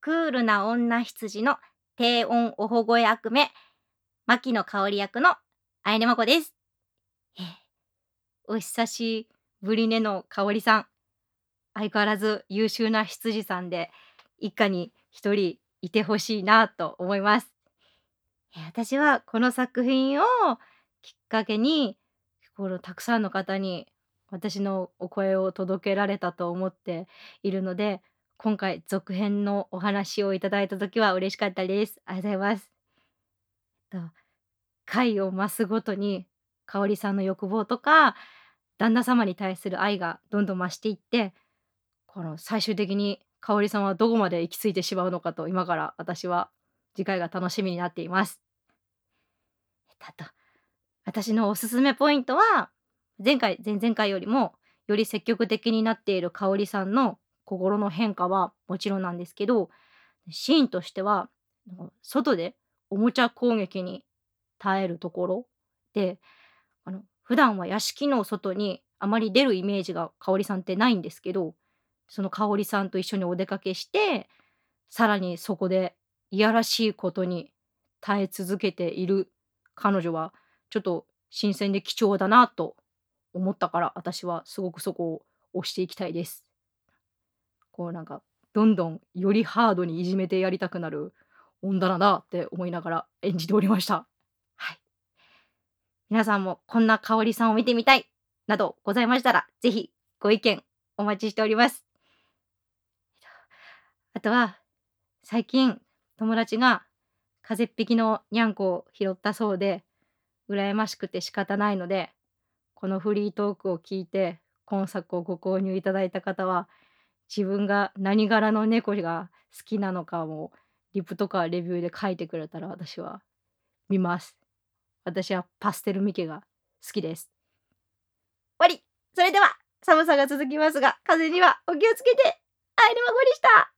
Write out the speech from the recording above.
クールな女羊の低音おほご役目、牧野香織役のあやねまこです。お久しぶりねの香織さん。相変わらず優秀な羊さんで、一家に一人いてほしいなと思います。私はこの作品をきっかけに、たくさんの方に私のお声を届けられたと思っているので、今回続編のお話をいただいた時は嬉しかったです。ありがとうございます。と回を増すごとに、香織さんの欲望とか、旦那様に対する愛がどんどん増していって、この最終的に香織さんはどこまで行き着いてしまうのかと、今から私は次回が楽しみになっています。あと、私のおすすめポイントは、前回、前々回よりも、より積極的になっている香織さんの心の変化はもちろんなんですけど、シーンとしては、外でおもちゃ攻撃に耐えるところで、普段は屋敷の外にあまり出るイメージが香織さんってないんですけど、その香織さんと一緒にお出かけして、さらにそこでいやらしいことに耐え続けている彼女は、ちょっと新鮮で貴重だなと思ったから、私はすごくそこを推していきたいです。どんどんよりハードにいじめてやりたくなる女だなって思いながら演じておりました。はい。皆さんもこんな香織さんを見てみたいなどございましたら、ぜひご意見お待ちしております。あとは、最近友達が風邪っぴきのにゃんこを拾ったそうで、羨ましくて仕方ないので、このフリートークを聞いて今作をご購入いただいた方は、自分が何柄の猫が好きなのかもリプとかレビューで書いてくれたら私は見ます。私はパステルミケが好きです。終わり。それでは寒さが続きますが、風邪にはお気をつけて。あいるまごでした。